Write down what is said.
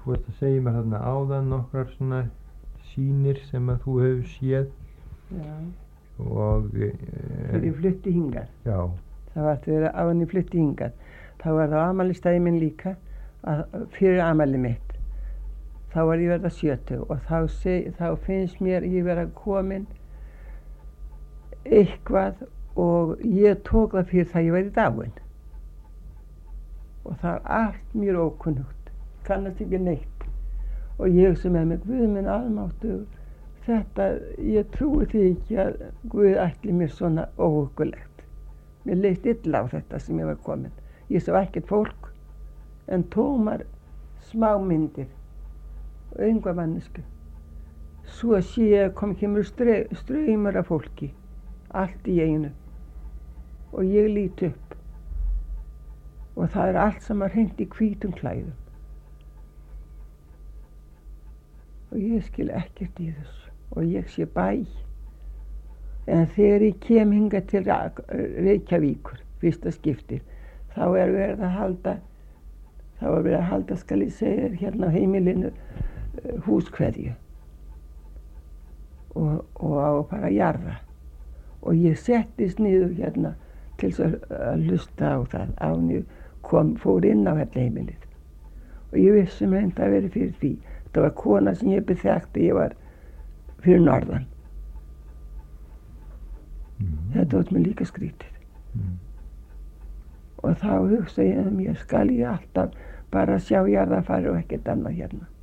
þú veist að segja mér þarna áðan nokkrar svona sýnir sem að þú hefur séð. Já. Og Þegar ég flutti hingað. Já. Það var þegar áðan ég flutti hingað. Þá var það afmælistagi minn líka fyrir afmælið mitt. Þá var ég verið 70 og þá finnst mér ég vera komin eitthvað og ég tók það fyrir það ég væri dáin. Og það er allt mér ókunnugt. Kannast ekki neitt. Og ég sem með mig, Guð minn almáttugur, þetta, ég trúi því ekki að Guð ætli mér svona óhuggulegt. Mér leitt illa á þetta sem ég var komin. Ég sá ekkert fólk, en tómar smámyndir og enga mannesku. Svo sé ég kemur straumur af fólki, allt í einu. Og ég lít upp. Og það er allt saman hreint í hvítum klæðum. Og ég skil ekkert í þessu. Og ég sé bæ. En þegar ég kem hingað til Reykjavíkur, fyrsta skiptið, þá er verið að halda, skal ég segja, hérna á heimilinu húskveðju. Og á að fara að jarða. Og ég settist niður hérna til að hlusta á það. Áður en ég fór inn á hérna heimilið. Og ég vissum reynda að vera fyrir því. Það var kona sem ég þekkti, ég var fyrir norðan. Þetta var mér líka skrítið. Og þá hugsa ég mér, skal ég alltaf bara sjá jarðarfari og ekkert annað hérna.